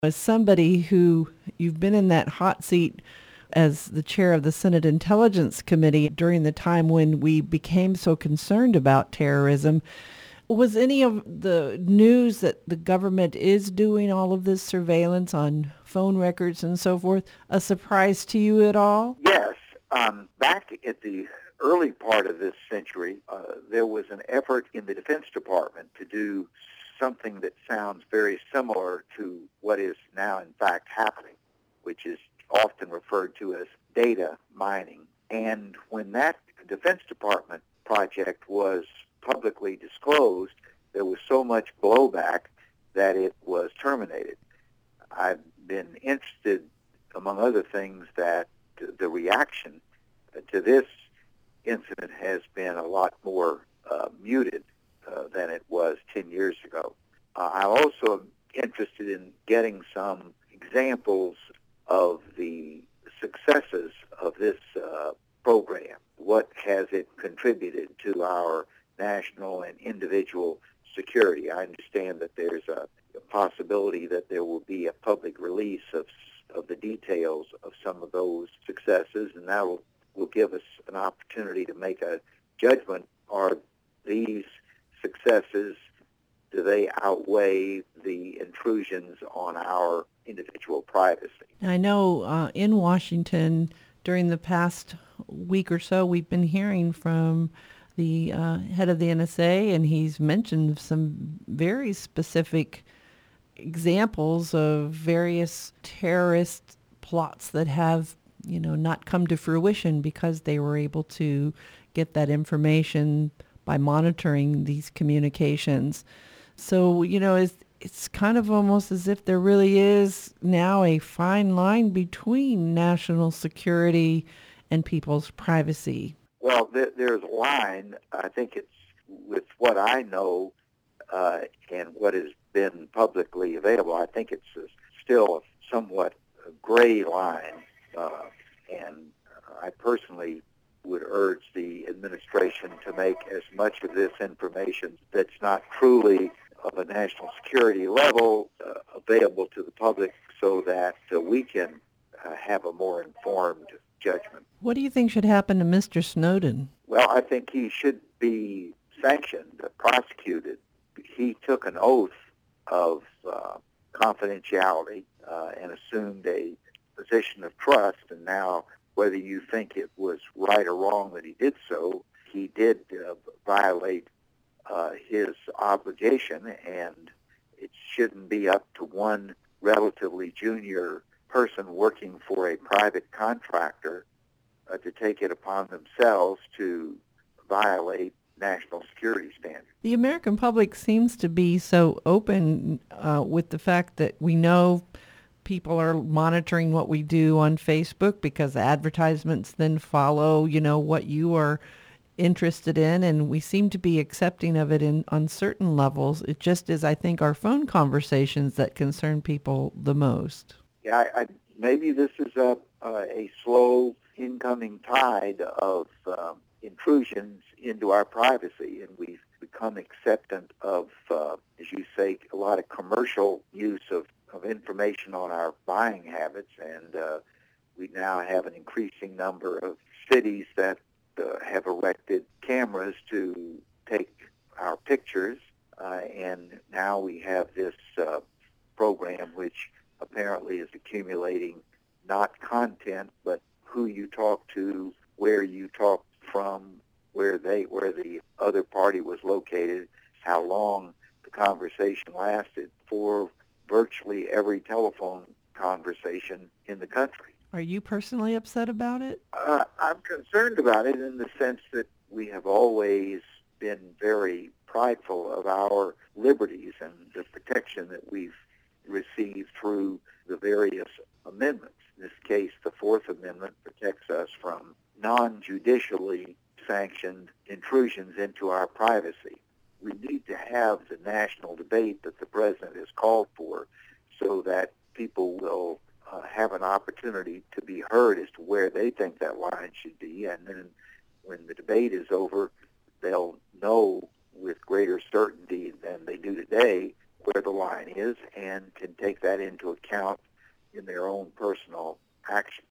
As somebody who you've been in that hot seat as the chair of the Senate Intelligence Committee during the time when we became so concerned about terrorism, was any of the news that the government is doing all of this surveillance on phone records and so forth a surprise to you at all? Yes. Back at the early part of this century, there was an effort in the Defense Department to do something that sounds very similar to what is now in fact happening, which is often referred to as data mining. And when that Defense Department project was publicly disclosed, there was so much blowback that it was terminated. I've been interested, among other things, that the reaction to this incident has been a lot more muted than it was 10 years ago. I also am interested in getting some examples of the successes of this program. What has it contributed to our national and individual security? I understand that there's a possibility that there will be a public release of the details of some of those successes, and that will give us an opportunity to make a judgment. Are these successes, do they outweigh the intrusions on our individual privacy? I know in Washington during the past week or so, we've been hearing from the head of the NSA, and he's mentioned some very specific examples of various terrorist plots that have, not come to fruition because they were able to get that information by monitoring these communications. So, it's kind of almost as if there really is now a fine line between national security and people's privacy. Well, there's a line. I think it's with what I know and what has been publicly available. I think it's still a somewhat gray line, and I personally would urge the administration to make as much of this information that's not truly of a national security level available to the public so that we can have a more informed judgment. What do you think should happen to Mr. Snowden? Well, I think he should be sanctioned, prosecuted. He took an oath of confidentiality and assumed a position of trust, and now whether you think it was right or wrong that he did so, he did violate his obligation, and it shouldn't be up to one relatively junior person working for a private contractor to take it upon themselves to violate national security standards. The American public seems to be so open with the fact that we know people are monitoring what we do on Facebook because advertisements then follow, what you are interested in, and we seem to be accepting of it on certain levels. It just is, I think, our phone conversations that concern people the most. Yeah, maybe this is a slow incoming tide of intrusions into our privacy, and we've become acceptant of, as you say, a lot of commercial use of information on our buying habits, and we now have an increasing number of cities that have erected cameras to take our pictures, and now we have this program which apparently is accumulating not content, but who you talk to, where you talk from, where the other party was located, how long the conversation lasted, for virtually every telephone conversation in the country. Are you personally upset about it? I'm concerned about it in the sense that we have always been very prideful of our liberties and the protection that we've received through the various amendments. In this case, the Fourth Amendment protects us from non-judicially sanctioned intrusions into our privacy. We need to have the national debate that the president has called for so that people will have an opportunity to be heard as to where they think that line should be, and then when the debate is over, they'll know with greater certainty than they do today where the line is and can take that into account in their own personal action.